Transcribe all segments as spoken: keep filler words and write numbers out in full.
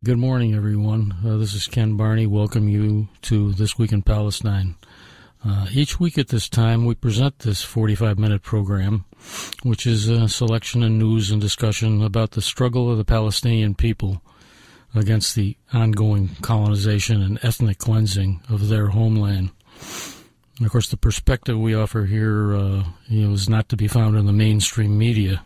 Good morning, everyone. Uh, this is Ken Barney. Welcome you to This Week in Palestine. Uh, each week at this time, we present this forty-five minute program, which is a selection of news and discussion about the struggle of the Palestinian people against the ongoing colonization and ethnic cleansing of their homeland. And of course, the perspective we offer here uh, you know, is not to be found in the mainstream media.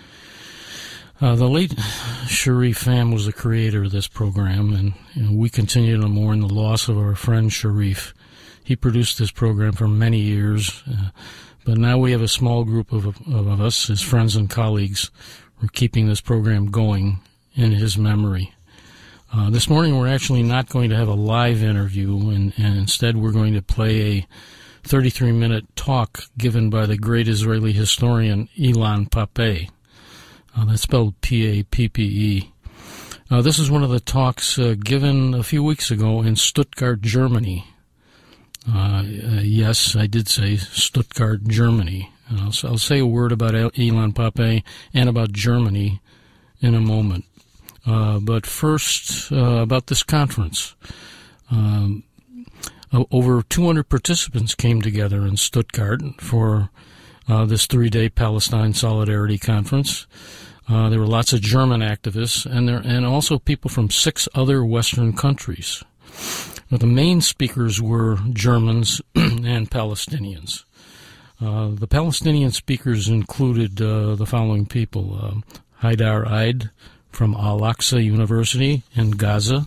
Uh, the late Sharif Pham was the creator of this program, and you know, we continue to mourn the loss of our friend Sharif. He produced this program for many years, uh, but now we have a small group of, of us, his friends and colleagues, who are keeping this program going in his memory. Uh, this morning we're actually not going to have a live interview, and, and instead we're going to play a thirty-three minute talk given by the great Israeli historian Ilan Pappé. Uh, that's spelled P A P P E. Uh, this is one of the talks uh, given a few weeks ago in Stuttgart, Germany. Uh, uh, yes, I did say Stuttgart, Germany. Uh, so I'll say a word about Ilan Pappé and about Germany in a moment. Uh, but first, uh, about this conference. Um, over two hundred participants came together in Stuttgart for uh, this three-day Palestine Solidarity Conference. Uh, there were lots of German activists and there and also people from six other Western countries. But the main speakers were Germans and Palestinians. Uh, the Palestinian speakers included uh, the following people: uh, Haidar Eid from Al-Aqsa University in Gaza,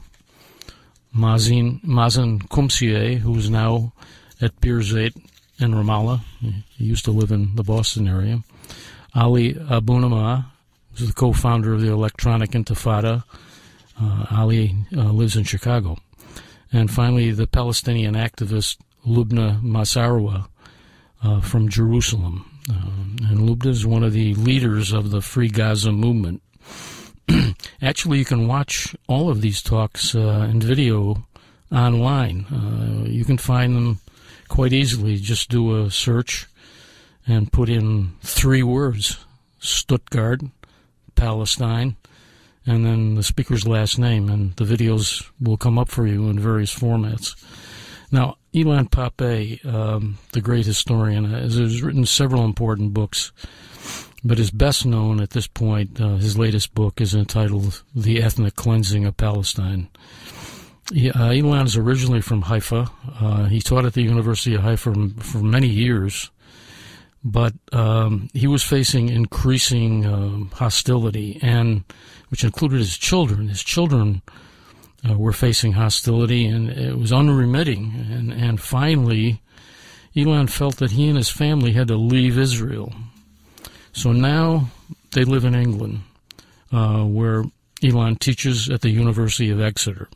Mazin Mazen Kumsieh, who is now at Birzeit in Ramallah. He used to live in the Boston area. Ali Abunimah, who's the co-founder of the Electronic Intifada. Uh, Ali uh, lives in Chicago. And finally, the Palestinian activist Lubna Massarowa uh, from Jerusalem. Uh, and Lubna is one of the leaders of the Free Gaza movement. Actually, you can watch all of these talks uh, in video online. Uh, you can find them quite easily. Just do a search and put in three words: Stuttgart, Palestine, and then the speaker's last name, and the videos will come up for you in various formats. Now, Ilan Pappé, um, the great historian, has, has written several important books, but is best known at this point. Uh, his latest book is entitled The Ethnic Cleansing of Palestine. He, uh, Ilan is originally from Haifa. Uh, he taught at the University of Haifa for, for many years, but um, he was facing increasing uh, hostility, and which included his children. His children uh, were facing hostility, and it was unremitting. And, and finally, Ilan felt that he and his family had to leave Israel. So now they live in England, uh, where Ilan teaches at the University of Exeter.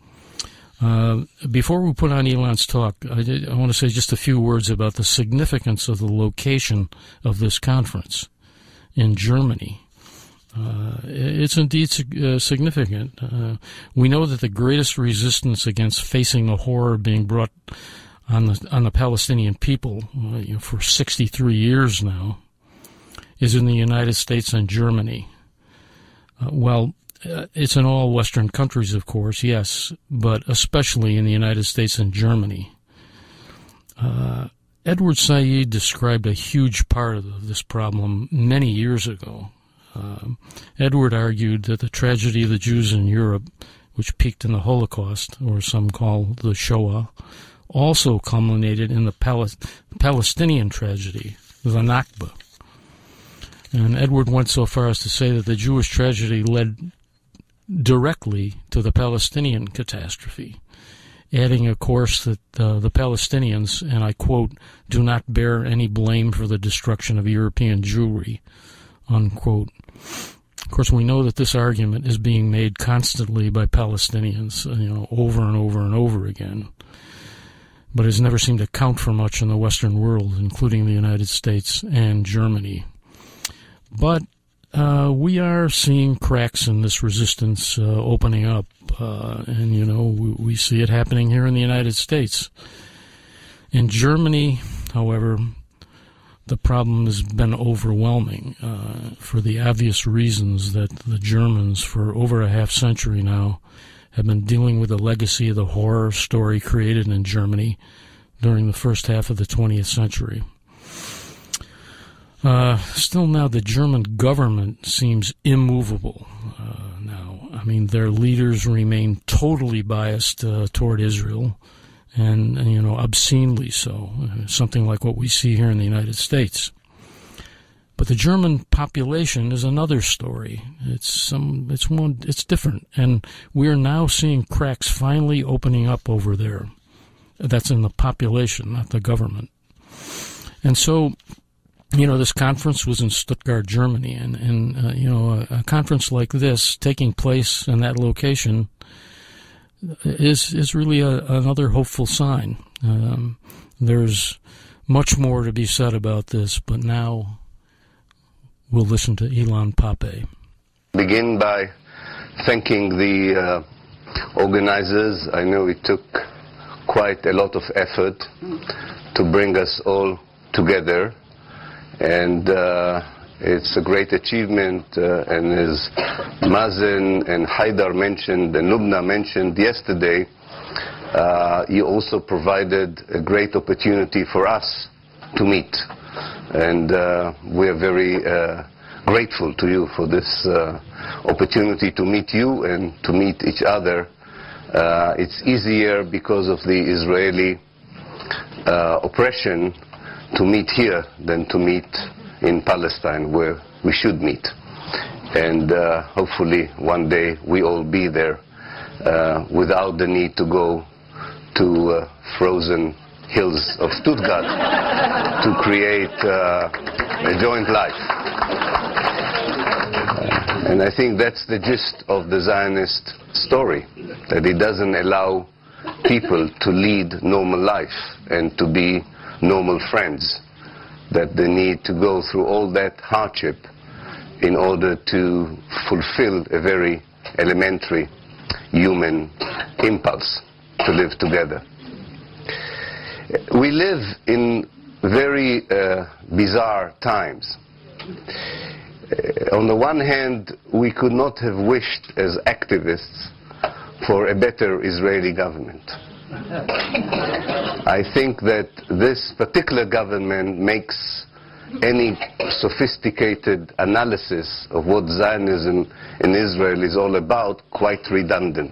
Uh, before we put on Ilan's talk, I, did, I want to say just a few words about the significance of the location of this conference in Germany. Uh, it's indeed uh, significant. Uh, we know that the greatest resistance against facing the horror being brought on the on the Palestinian people uh, you know, for sixty-three years now is in the United States and Germany. Uh, well, uh, it's in all Western countries, of course, yes, but especially in the United States and Germany. Uh, Edward Said described a huge part of this problem many years ago. Uh, Edward argued that the tragedy of the Jews in Europe, which peaked in the Holocaust, or some call the Shoah, also culminated in the Pal- Palestinian tragedy, the Nakba. And Edward went so far as to say that the Jewish tragedy led directly to the Palestinian catastrophe, adding, of course, that uh, the Palestinians, and I quote, do not bear any blame for the destruction of European Jewry, unquote. Of course, we know that this argument is being made constantly by Palestinians, you know, over and over and over again, but has never seemed to count for much in the Western world, including the United States and Germany. But uh, we are seeing cracks in this resistance uh, opening up, uh, and, you know, we, we see it happening here in the United States. In Germany, however, the problem has been overwhelming uh, for the obvious reasons that the Germans, for over a half century now, have been dealing with the legacy of the horror story created in Germany during the first half of the twentieth century. Uh, still now, the German government seems immovable uh, now. I mean, their leaders remain totally biased uh, toward Israel, and, and, you know, obscenely so, something like what we see here in the United States. But the German population is another story. It's some, it's one, it's different, and we are now seeing cracks finally opening up over there. That's in the population, not the government. And so, you know, this conference was in Stuttgart, Germany, and, and uh, you know, a, a conference like this taking place in that location is is really a, another hopeful sign. Um, there's much more to be said about this, but now we'll listen to Ilan Pappé. Begin by thanking the uh, organizers. I know it took quite a lot of effort to bring us all together, and uh, it's a great achievement, uh, and as Mazen and Haidar mentioned, and Lubna mentioned yesterday, uh, you also provided a great opportunity for us to meet. And uh, we are very uh, grateful to you for this uh, opportunity to meet you and to meet each other. Uh, it's easier because of the Israeli uh, oppression to meet here than to meet in Palestine, where we should meet. And uh, hopefully one day we all be there uh, without the need to go to uh, frozen hills of Stuttgart to create uh, a joint life. Uh, and I think that's the gist of the Zionist story, that it doesn't allow people to lead normal life and to be normal friends, that they need to go through all that hardship in order to fulfill a very elementary human impulse to live together. We live in very uh, bizarre times. Uh, on the one hand, we could not have wished as activists for a better Israeli government. I think that this particular government makes any sophisticated analysis of what Zionism in Israel is all about quite redundant.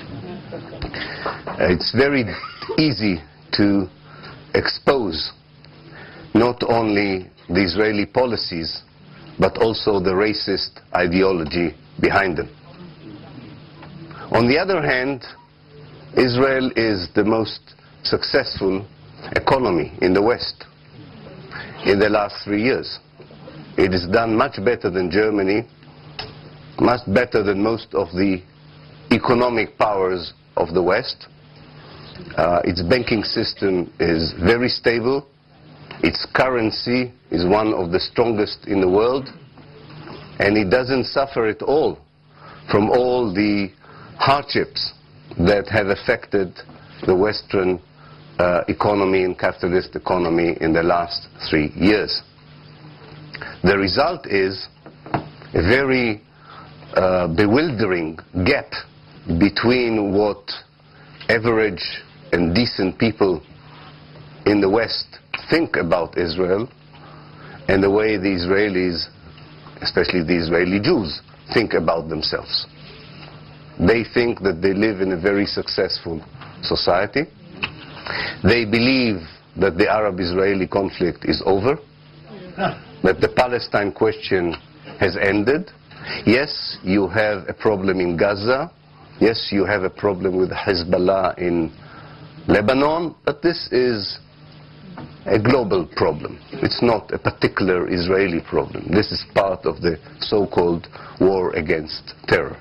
Uh, it's very easy to expose not only the Israeli policies, but also the racist ideology behind them. On the other hand, Israel is the most successful economy in the West in the last three years. It has done much better than Germany, much better than most of the economic powers of the West. Uh, its banking system is very stable. Its currency is one of the strongest in the world. And it doesn't suffer at all from all the hardships that have affected the Western uh, economy and capitalist economy in the last three years. The result is a very uh, bewildering gap between what average and decent people in the West think about Israel and the way the Israelis, especially the Israeli Jews, think about themselves. They think that they live in a very successful society. They believe that the Arab-Israeli conflict is over, that the Palestine question has ended. Yes, you have a problem in Gaza. Yes, you have a problem with Hezbollah in Lebanon, but this is a global problem. It's not a particular Israeli problem. This is part of the so-called war against terror.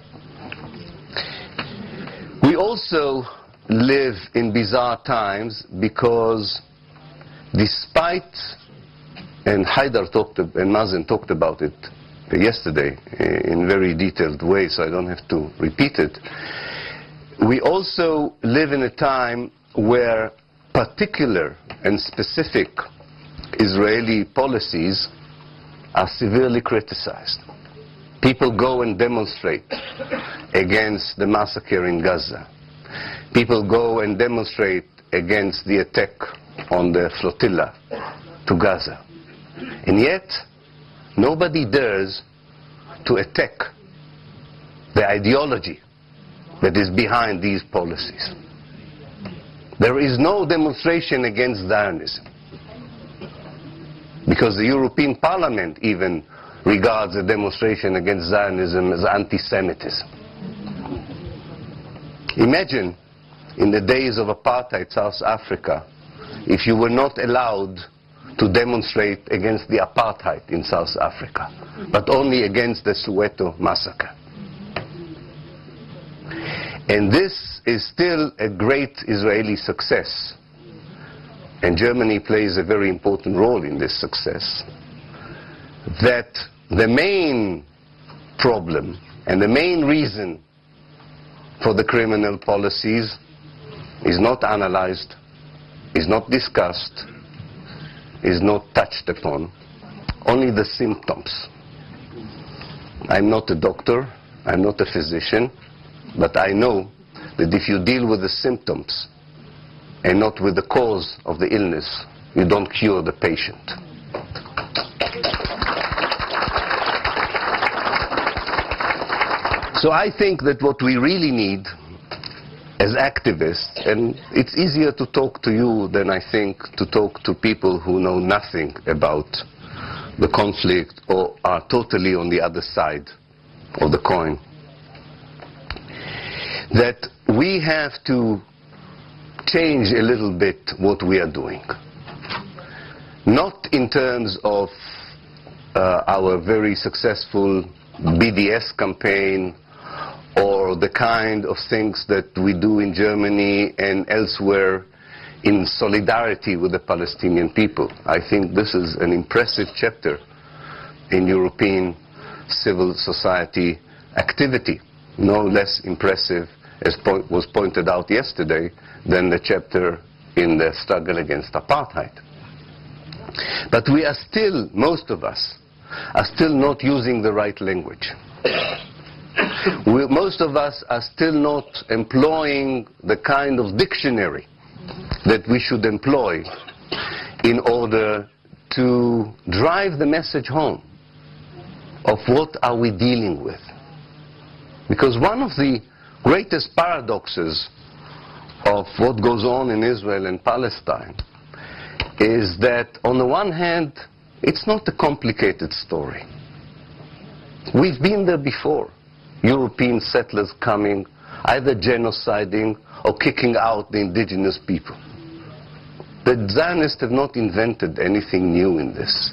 We also live in bizarre times because despite, and Haidar talked, and Mazen talked about it yesterday in very detailed way, so I don't have to repeat it, we also live in a time where particular and specific Israeli policies are severely criticized. People go and demonstrate against the massacre in Gaza. People go and demonstrate against the attack on the flotilla to Gaza. And yet, nobody dares to attack the ideology that is behind these policies. There is no demonstration against Zionism, because the European Parliament even regards a demonstration against Zionism as anti-Semitism. Imagine, in the days of apartheid South Africa, if you were not allowed to demonstrate against the apartheid in South Africa, but only against the Soweto massacre. And this is still a great Israeli success, and Germany plays a very important role in this success, that the main problem and the main reason for the criminal policies is not analyzed, is not discussed, is not touched upon, only the symptoms. I'm not a doctor, I'm not a physician, but I know that if you deal with the symptoms and not with the cause of the illness, you don't cure the patient. So I think that what we really need as activists, and it's easier to talk to you than I think to talk to people who know nothing about the conflict or are totally on the other side of the coin, that we have to change a little bit what we are doing. Not in terms of uh, our very successful B D S campaign or the kind of things that we do in Germany and elsewhere in solidarity with the Palestinian people. I think this is an impressive chapter in European civil society activity, no less impressive, as point was pointed out yesterday, than the chapter in the struggle against apartheid. But we are still, most of us, are still not using the right language. We, most of us are still not employing the kind of dictionary that we should employ in order to drive the message home of what are we dealing with. Because one of the greatest paradoxes of what goes on in Israel and Palestine is that on the one hand, it's not a complicated story. We've been there before. European settlers coming, either genociding or kicking out the indigenous people. The Zionists have not invented anything new in this.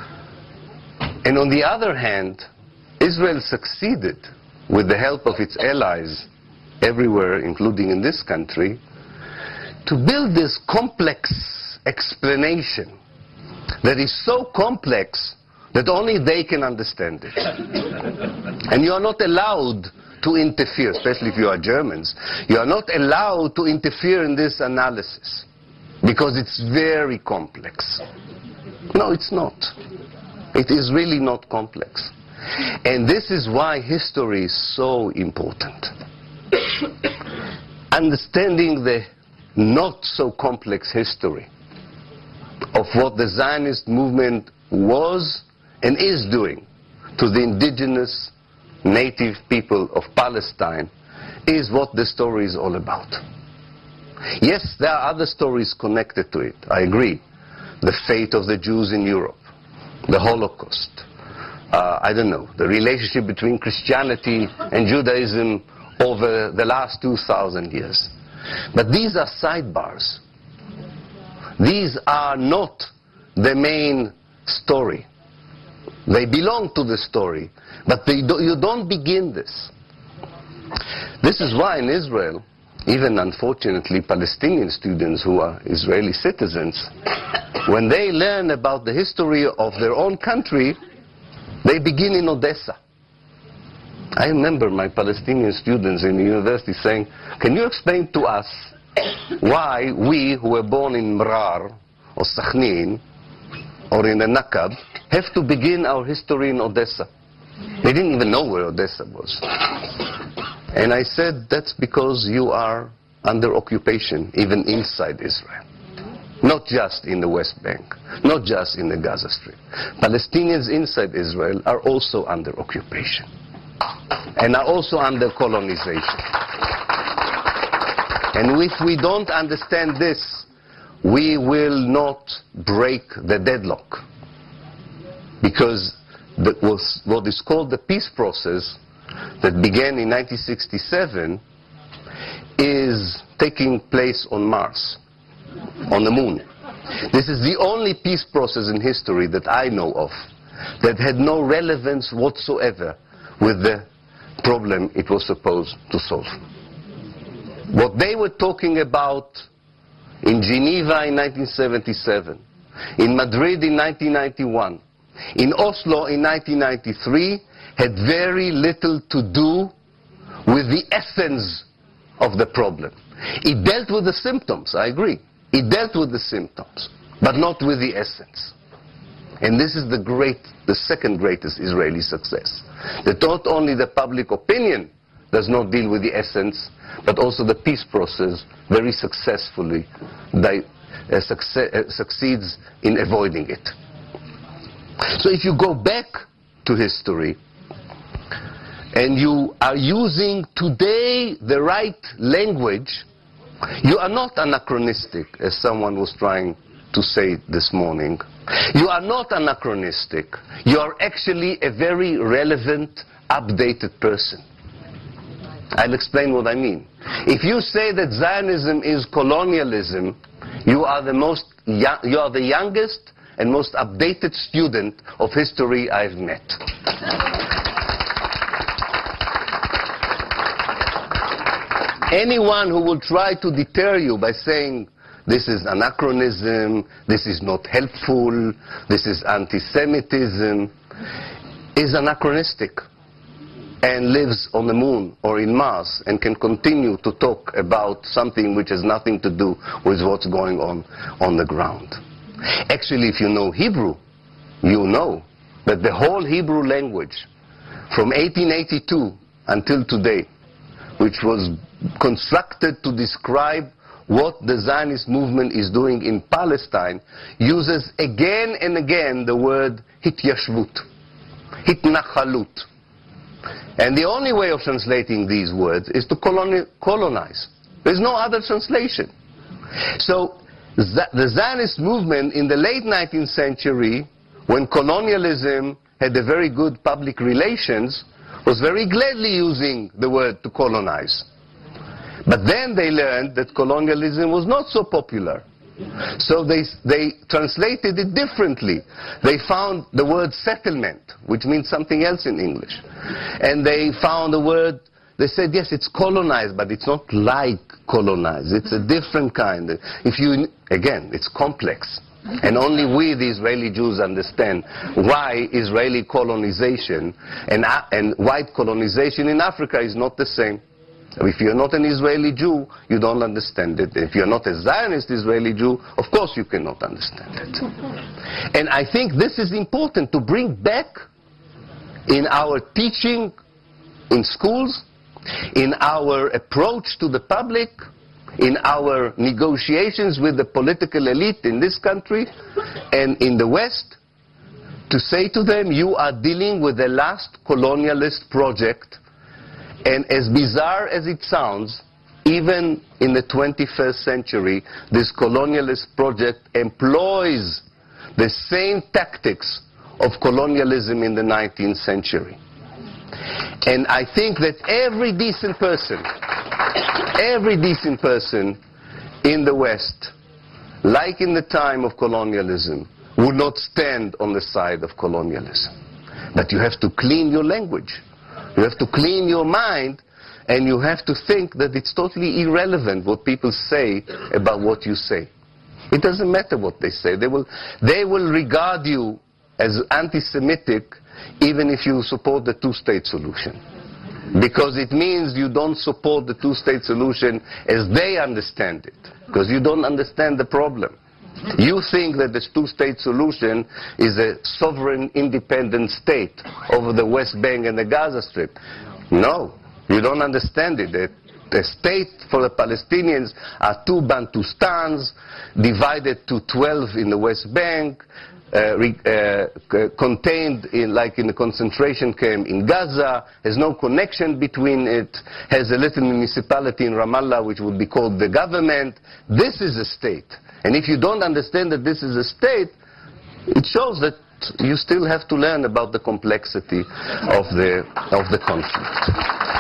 And on the other hand, Israel succeeded, with the help of its allies everywhere, including in this country, to build this complex explanation that is so complex that only they can understand it. And you are not allowed to interfere, especially if you are Germans. You are not allowed to interfere in this analysis because it's very complex. No, it's not. It is really not complex. And this is why history is so important. Understanding the not so complex history of what the Zionist movement was and is doing to the indigenous native people of Palestine is what the story is all about. Yes, there are other stories connected to it, I agree. The fate of the Jews in Europe, the Holocaust, uh, I don't know, the relationship between Christianity and Judaism over the last two thousand years. But these are sidebars. These are not the main story. They belong to the story, but they do, you don't begin this. This is why in Israel, even unfortunately Palestinian students who are Israeli citizens, when they learn about the history of their own country, they begin in Odessa. I remember my Palestinian students in the university saying, can you explain to us why we who were born in Mrar or Sakhnin or in the Nakab have to begin our history in Odessa. They didn't even know where Odessa was. And I said, that's because you are under occupation, even inside Israel. Not just in the West Bank, not just in the Gaza Strip. Palestinians inside Israel are also under occupation and are also under colonization. And if we don't understand this, we will not break the deadlock. Because the, what is called the peace process that began in nineteen sixty-seven is taking place on Mars, on the moon. This is the only peace process in history that I know of that had no relevance whatsoever with the problem it was supposed to solve. What they were talking about in Geneva in nineteen seventy-seven, in Madrid in nineteen ninety-one, in Oslo in nineteen ninety-three, had very little to do with the essence of the problem. It dealt with the symptoms, I agree. It dealt with the symptoms, but not with the essence. And this is the great, the second greatest Israeli success. That not only the public opinion does not deal with the essence, but also the peace process very successfully di uh, succe uh, succeeds in avoiding it. So if you go back to history, and you are using today the right language, you are not anachronistic, as someone was trying to say this morning. You are not anachronistic. You are actually a very relevant, updated person. I'll explain what I mean. If you say that Zionism is colonialism, you are the most, you are the youngest and most updated student of history I've met. Anyone who will try to deter you by saying this is anachronism, this is not helpful, this is anti-Semitism, is anachronistic and lives on the moon or in Mars and can continue to talk about something which has nothing to do with what's going on on the ground. Actually, if you know Hebrew, you know that the whole Hebrew language from eighteen eighty-two until today, which was constructed to describe what the Zionist movement is doing in Palestine, uses again and again the word hityashvut, hitnachalut. And the only way of translating these words is to colonize. There's no other translation. So the Zionist movement in the late nineteenth century, when colonialism had a very good public relations, was very gladly using the word to colonize. But then they learned that colonialism was not so popular. So they, they translated it differently. They found the word settlement, which means something else in English. And they found the word, they said, yes, it's colonized, but it's not like colonized. It's a different kind. If you, again, it's complex. And only we, the Israeli Jews, understand why Israeli colonization and, uh, and white colonization in Africa is not the same. If you're not an Israeli Jew, you don't understand it. If you're not a Zionist Israeli Jew, of course you cannot understand it. And I think this is important to bring back in our teaching in schools, in our approach to the public, in our negotiations with the political elite in this country and in the West, to say to them, you are dealing with the last colonialist project. And as bizarre as it sounds, even in the twenty-first century, this colonialist project employs the same tactics of colonialism in the nineteenth century. And I think that every decent person, every decent person in the West, like in the time of colonialism, would not stand on the side of colonialism. But you have to clean your language. You have to clean your mind, and you have to think that it's totally irrelevant what people say about what you say. It doesn't matter what they say. They will, they will regard you as anti-Semitic even if you support the two-state solution. Because it means you don't support the two-state solution as they understand it. Because you don't understand the problem. You think that the two-state solution is a sovereign, independent state over the West Bank and the Gaza Strip. No, you don't understand it. The, the state for the Palestinians are two Bantustans divided to twelve in the West Bank, uh, re, uh, contained in, like in a concentration camp in Gaza, has no connection between it, has a little municipality in Ramallah which would be called the government. This is a state. And if you don't understand that this is a state, it shows that you still have to learn about the complexity of the, of the conflict.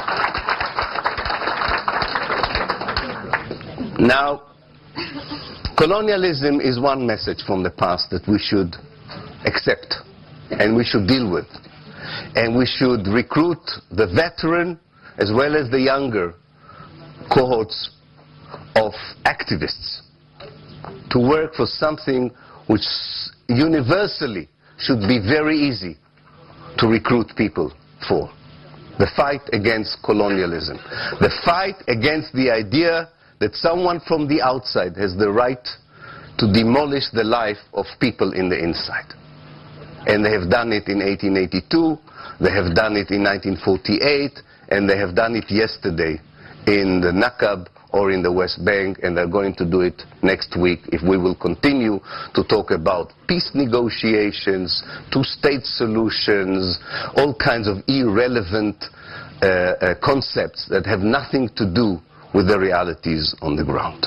Now, colonialism is one message from the past that we should accept and we should deal with. And we should recruit the veteran as well as the younger cohorts of activists to work for something which universally should be very easy to recruit people for. The fight against colonialism. The fight against the idea that someone from the outside has the right to demolish the life of people in the inside. And they have done it in eighteen eighty-two, they have done it in nineteen forty-eight, and they have done it yesterday in the Nakab or in the West Bank, and they're going to do it next week if we will continue to talk about peace negotiations, two-state solutions, all kinds of irrelevant uh, uh, concepts that have nothing to do with the realities on the ground.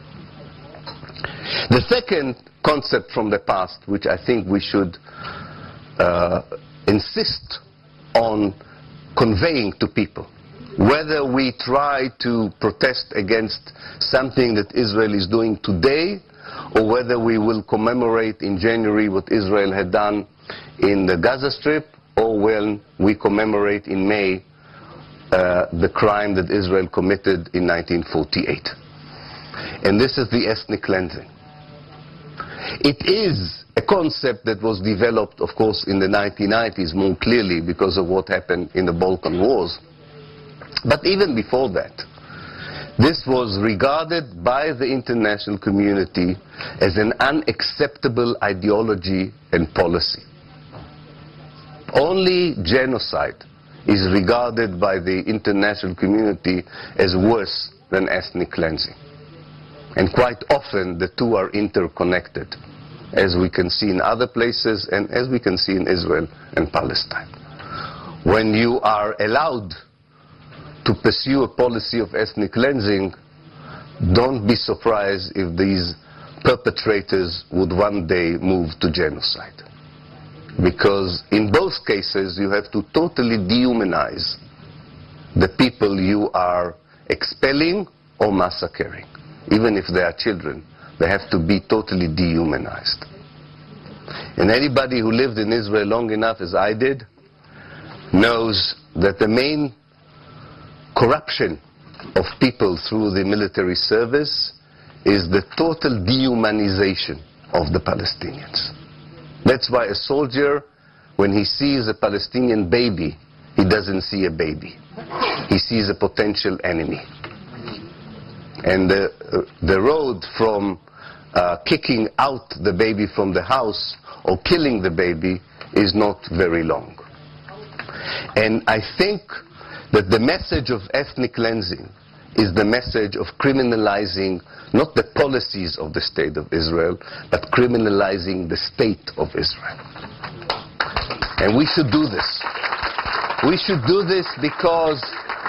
The second concept from the past, which I think we should uh, insist on conveying to people, whether we try to protest against something that Israel is doing today, or whether we will commemorate in January what Israel had done in the Gaza Strip, or when we commemorate in May uh, the crime that Israel committed in nineteen forty-eight. And this is the ethnic cleansing. It is a concept that was developed, of course, in the nineteen nineties more clearly because of what happened in the Balkan Wars. But even before that, this was regarded by the international community as an unacceptable ideology and policy. Only genocide is regarded by the international community as worse than ethnic cleansing. And quite often the two are interconnected, as we can see in other places and as we can see in Israel and Palestine. When you are allowed to pursue a policy of ethnic cleansing, don't be surprised if these perpetrators would one day move to genocide. Because in both cases you have to totally dehumanize the people you are expelling or massacring. Even if they are children, they have to be totally dehumanized. And anybody who lived in Israel long enough, as I did, knows that the main corruption of people through the military service is the total dehumanization of the Palestinians. That's why a soldier, when he sees a Palestinian baby, he doesn't see a baby. He sees a potential enemy. And the, uh, the road from uh, kicking out the baby from the house or killing the baby is not very long. And I think that the message of ethnic cleansing is the message of criminalizing not the policies of the state of Israel, but criminalizing the state of Israel. And we should do this. We should do this because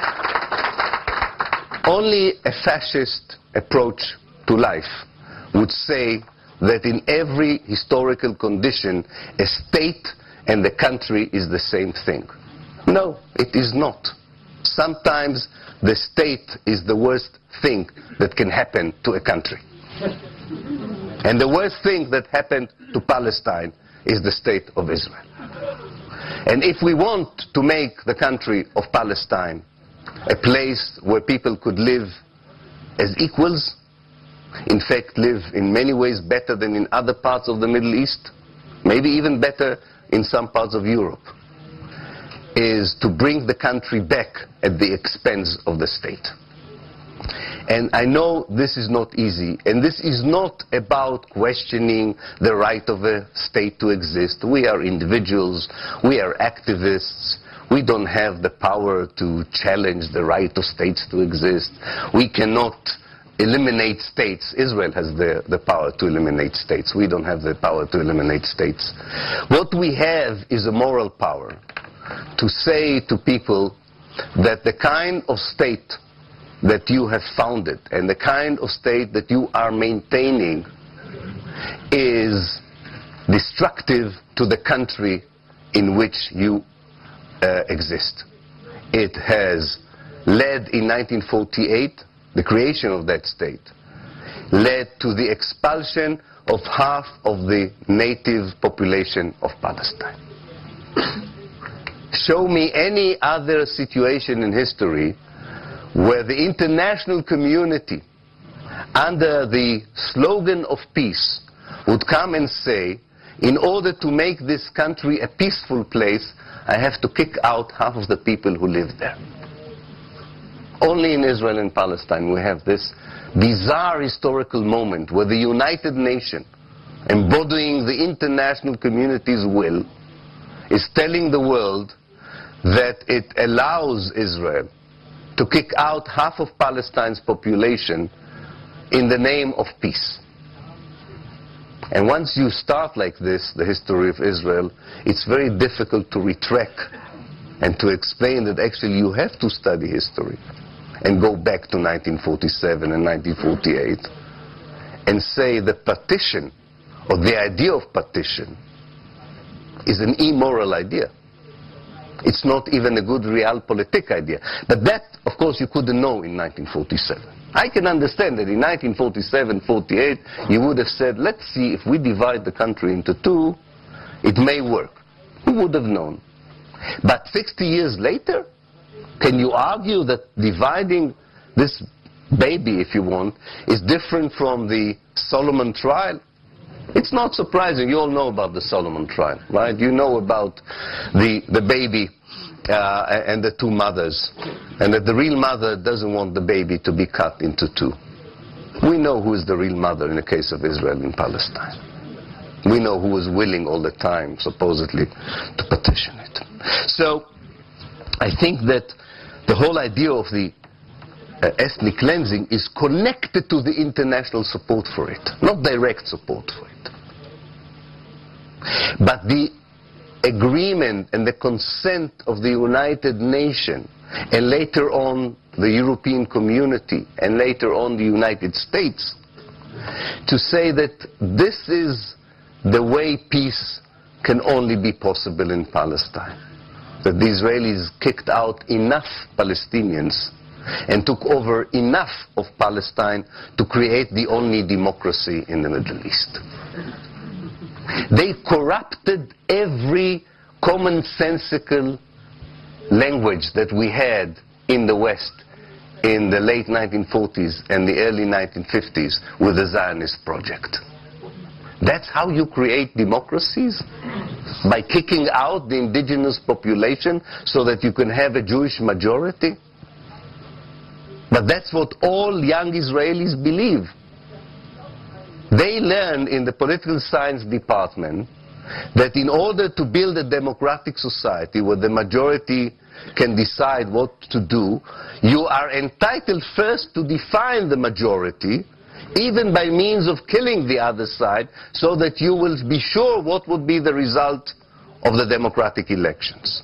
only a fascist approach to life would say that in every historical condition, a state and the country is the same thing. No, it is not. Sometimes the state is the worst thing that can happen to a country. And the worst thing that happened to Palestine is the state of Israel. And if we want to make the country of Palestine a place where people could live as equals, in fact live in many ways better than in other parts of the Middle East, maybe even better in some parts of Europe, is to bring the country back at the expense of the state. And I know this is not easy, and this is not about questioning the right of a state to exist. We are individuals, we are activists, we don't have the power to challenge the right of states to exist. We cannot eliminate states. Israel has the, the power to eliminate states. We don't have the power to eliminate states. What we have is a moral power to say to people that the kind of state that you have founded and the kind of state that you are maintaining is destructive to the country in which you uh, exist. It has led in nineteen forty-eight, the creation of that state, led to the expulsion of half of the native population of Palestine. Show me any other situation in history where the international community, under the slogan of peace, would come and say, in order to make this country a peaceful place, I have to kick out half of the people who live there. Only in Israel and Palestine we have this bizarre historical moment where the United Nations, embodying the international community's will, is telling the world that it allows Israel to kick out half of Palestine's population in the name of peace. And once you start like this, the history of Israel, it's very difficult to retract and to explain that actually you have to study history and go back to nineteen forty-seven and nineteen forty-eight and say the partition, or the idea of partition, is an immoral idea. It's not even a good realpolitik idea. But that, of course, you couldn't know in nineteen forty-seven. I can understand that in nineteen forty-seven forty-eight you would have said, let's see, if we divide the country into two, it may work. Who would have known? But sixty years later, can you argue that dividing this baby, if you want, is different from the Solomon trial? It's not surprising. You all know about the Solomon trial, right? You know about the, the baby uh, and the two mothers, and that the real mother doesn't want the baby to be cut into two. We know who is the real mother in the case of Israel and Palestine. We know who was willing all the time, supposedly, to petition it. So I think that the whole idea of the uh, ethnic cleansing is connected to the international support for it, not direct support for it. But the agreement and the consent of the United Nations, and later on the European community, and later on the United States, to say that this is the way peace can only be possible in Palestine. That the Israelis kicked out enough Palestinians and took over enough of Palestine to create the only democracy in the Middle East. They corrupted every commonsensical language that we had in the West in the late nineteen forties and the early nineteen fifties with the Zionist project. That's how you create democracies? By kicking out the indigenous population so that you can have a Jewish majority? But that's what all young Israelis believe. They learn in the political science department that in order to build a democratic society where the majority can decide what to do, you are entitled first to define the majority, even by means of killing the other side, so that you will be sure what would be the result of the democratic elections.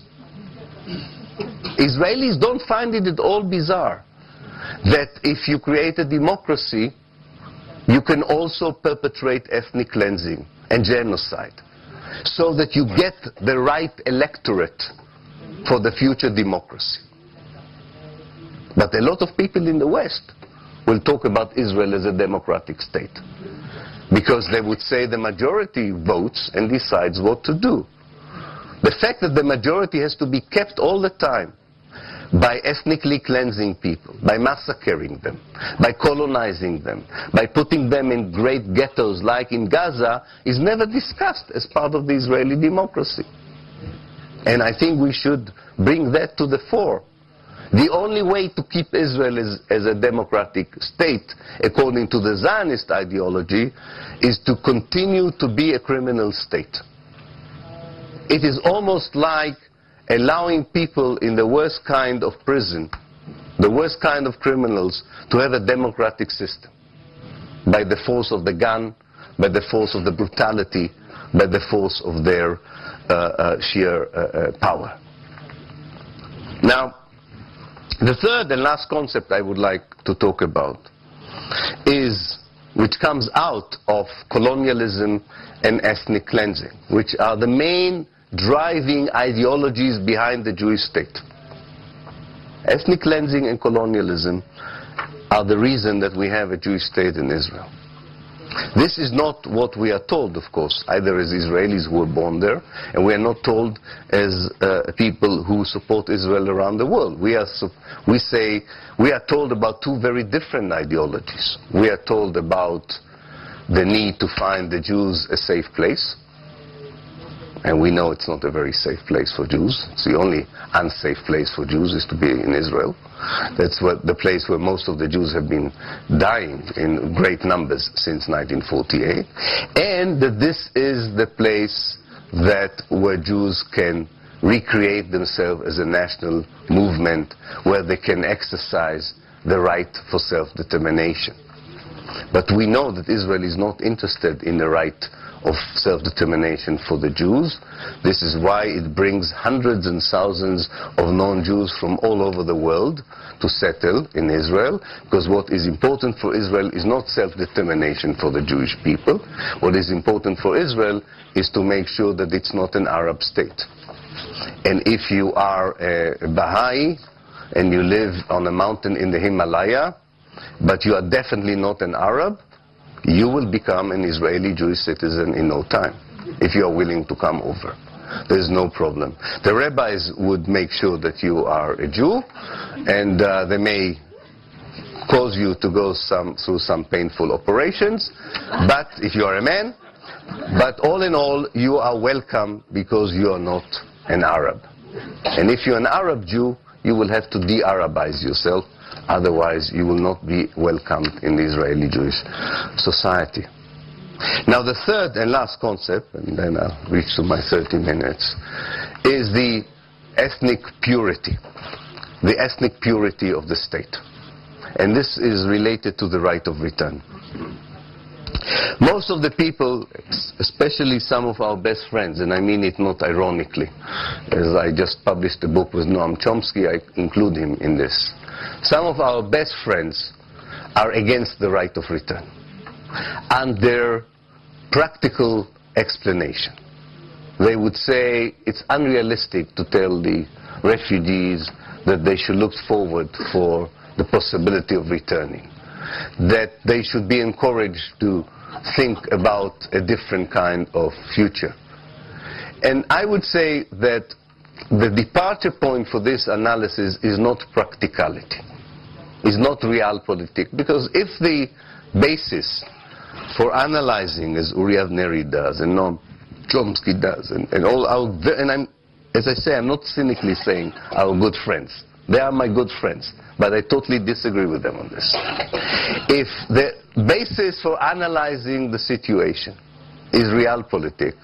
Israelis don't find it at all bizarre that if you create a democracy, you can also perpetrate ethnic cleansing and genocide, so that you get the right electorate for the future democracy. But a lot of people in the West will talk about Israel as a democratic state, because they would say the majority votes and decides what to do. The fact that the majority has to be kept all the time by ethnically cleansing people, by massacring them, by colonizing them, by putting them in great ghettos like in Gaza, is never discussed as part of the Israeli democracy. And I think we should bring that to the fore, The only way to keep Israel as, as a democratic state, according to the Zionist ideology, is to continue to be a criminal state. It is almost like allowing people in the worst kind of prison, the worst kind of criminals, to have a democratic system by the force of the gun, by the force of the brutality, by the force of their uh, uh, sheer uh, uh, power. Now, the third and last concept I would like to talk about is, which comes out of colonialism and ethnic cleansing, which are the main driving ideologies behind the Jewish state. Ethnic cleansing and colonialism are the reason that we have a Jewish state in Israel. This is not what we are told, of course, either as Israelis who were born there, and we are not told as uh, people who support Israel around the world. We are, we say, we are told about two very different ideologies. We are told about the need to find the Jews a safe place, and we know it's not a very safe place for Jews. It's the only unsafe place for Jews is to be in Israel. That's what the place where most of the Jews have been dying in great numbers since nineteen forty-eight. And that this is the place that where Jews can recreate themselves as a national movement, where they can exercise the right for self-determination. But we know that Israel is not interested in the right of self-determination for the Jews. This is why it brings hundreds and thousands of non-Jews from all over the world to settle in Israel, because what is important for Israel is not self-determination for the Jewish people. What is important for Israel is to make sure that it's not an Arab state. And if you are a Baha'i and you live on a mountain in the Himalaya, but you are definitely not an Arab, you will become an Israeli Jewish citizen in no time, if you are willing to come over. There's no problem. The rabbis would make sure that you are a Jew, and uh, they may cause you to go some, through some painful operations, but if you are a man, but all in all, you are welcome because you are not an Arab. And if you're an Arab Jew, you will have to de-Arabize yourself. Otherwise, you will not be welcomed in the Israeli Jewish society. Now, the third and last concept, and then I'll reach to my thirty minutes, is the ethnic purity, the ethnic purity of the state. And this is related to the right of return. Most of the people, especially some of our best friends, and I mean it not ironically, as I just published a book with Noam Chomsky, I include him in this. Some of our best friends are against the right of return, and their practical explanation. They would say it's unrealistic to tell the refugees that they should look forward for the possibility of returning, that they should be encouraged to think about a different kind of future. And I would say that the departure point for this analysis is not practicality, is not realpolitik, because if the basis for analyzing, as Uri Avneri does, and Noam Chomsky does, and, and all our, and I'm, as I say, I'm not cynically saying our good friends. They are my good friends, but I totally disagree with them on this. If the basis for analyzing the situation is realpolitik,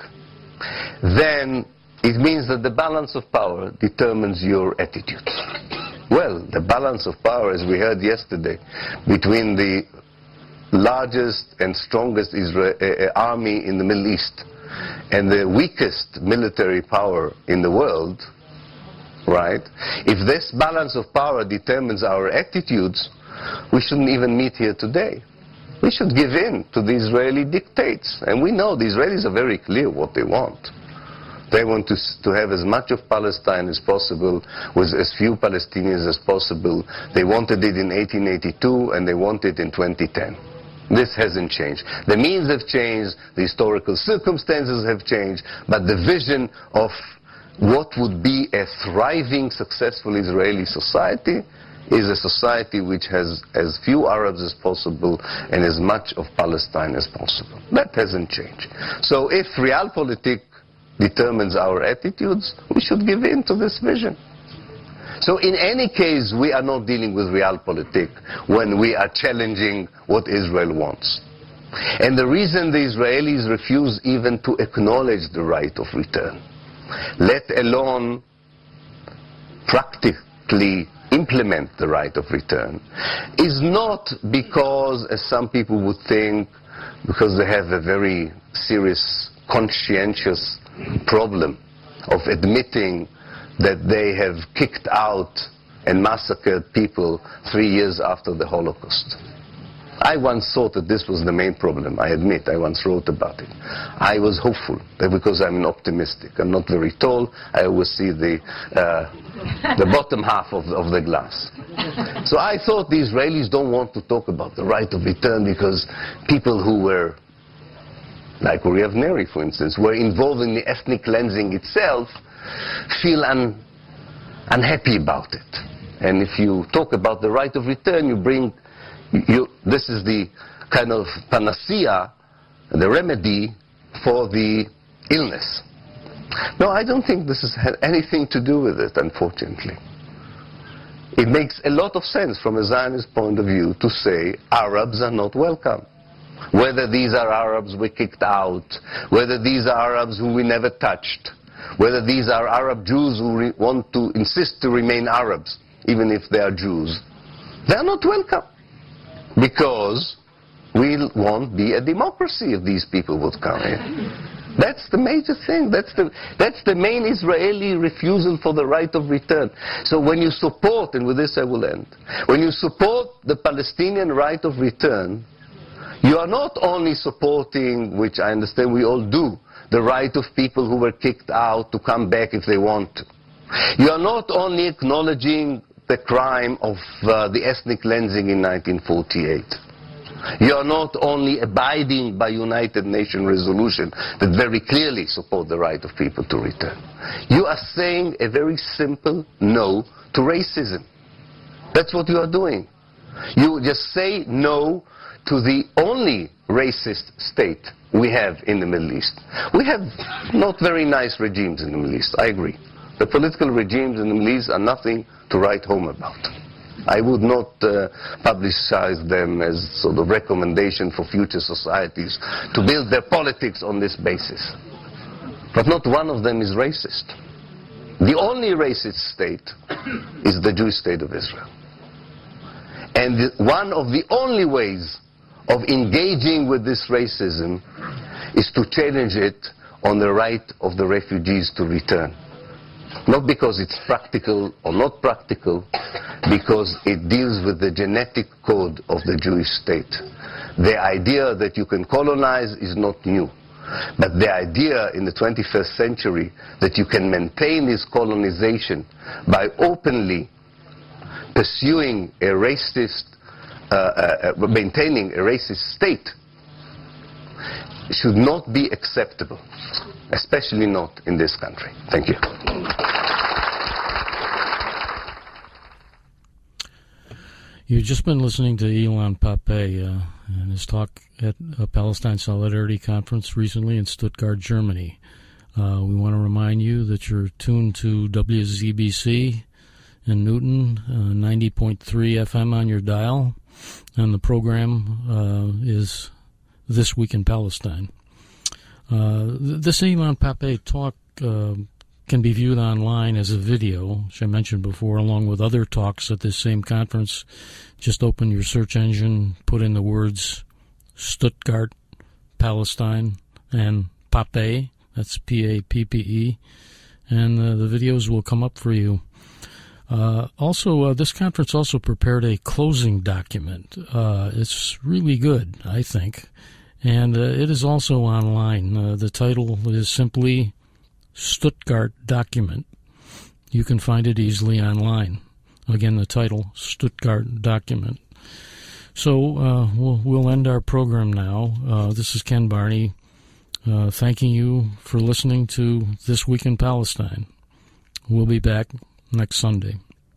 then it means that the balance of power determines your attitude. Well, the balance of power, as we heard yesterday, between the largest and strongest Israel, uh, army in the Middle East and the weakest military power in the world, right? If this balance of power determines our attitudes, we shouldn't even meet here today. We should give in to the Israeli dictates. And we know the Israelis are very clear what they want. They want to, to have as much of Palestine as possible with as few Palestinians as possible. They wanted it in eighteen eighty-two and they want it in twenty ten. This hasn't changed. The means have changed, the historical circumstances have changed, but the vision of what would be a thriving, successful Israeli society is a society which has as few Arabs as possible and as much of Palestine as possible. That hasn't changed. So if realpolitik determines our attitudes, we should give in to this vision. So in any case, we are not dealing with realpolitik when we are challenging what Israel wants. And the reason the Israelis refuse even to acknowledge the right of return, let alone practically implement the right of return, is not because, as some people would think, because they have a very serious conscientious problem of admitting that they have kicked out and massacred people three years after the Holocaust. I once thought that this was the main problem. I admit, I once wrote about it. I was hopeful, that because I'm an optimistic. I'm not very tall. I always see the, uh, the bottom half of, of the glass. So I thought the Israelis don't want to talk about the right of return because people who were, like Uri Avneri, for instance, were involved in the ethnic cleansing itself, feel un, unhappy about it. And if you talk about the right of return, you bring, you, this is the kind of panacea, the remedy for the illness. No, I don't think this has had anything to do with it, unfortunately. It makes a lot of sense from a Zionist point of view to say Arabs are not welcome. Whether these are Arabs we kicked out, whether these are Arabs who we never touched, whether these are Arab Jews who re want to insist to remain Arabs, even if they are Jews, they are not welcome. Because we won't be a democracy if these people would come in. That's the major thing. That's the, that's the main Israeli refusal for the right of return. So when you support, and with this I will end, when you support the Palestinian right of return, you are not only supporting, which I understand we all do, the right of people who were kicked out to come back if they want to. You are not only acknowledging the crime of uh, the ethnic cleansing in nineteen forty-eight. You are not only abiding by United Nations resolution that very clearly support the right of people to return. You are saying a very simple no to racism. That's what you are doing. You just say no to the only racist state we have in the Middle East. We have not very nice regimes in the Middle East, I agree. The political regimes in the Middle East are nothing to write home about. I would not uh, publicize them as sort of recommendation for future societies to build their politics on this basis. But not one of them is racist. The only racist state is the Jewish state of Israel. And the, one of the only ways of engaging with this racism is to challenge it on the right of the refugees to return. Not because it's practical or not practical, because it deals with the genetic code of the Jewish state. The idea that you can colonize is not new. But the idea in the twenty-first century that you can maintain this colonization by openly pursuing a racist, uh, uh, uh, maintaining a racist state should not be acceptable, especially not in this country. Thank you. You've just been listening to Ilan Pappé uh, and his talk at a Palestine Solidarity Conference recently in Stuttgart, Germany. Uh, we want to remind you that you're tuned to W Z B C in Newton, uh, ninety point three F M on your dial, and the program uh, is This Week in Palestine. Uh, this Ilan Pappé talk uh, can be viewed online as a video, which I mentioned before, along with other talks at this same conference. Just open your search engine, put in the words Stuttgart, Palestine, and Pappé, that's P A P P E, and uh, the videos will come up for you. Uh, also, uh, this conference also prepared a closing document. Uh, it's really good, I think, and uh, it is also online. Uh, the title is simply Stuttgart Document. You can find it easily online. Again, the title, Stuttgart Document. So uh, we'll, we'll end our program now. Uh, this is Ken Barney, uh, thanking you for listening to This Week in Palestine. We'll be back next Sunday.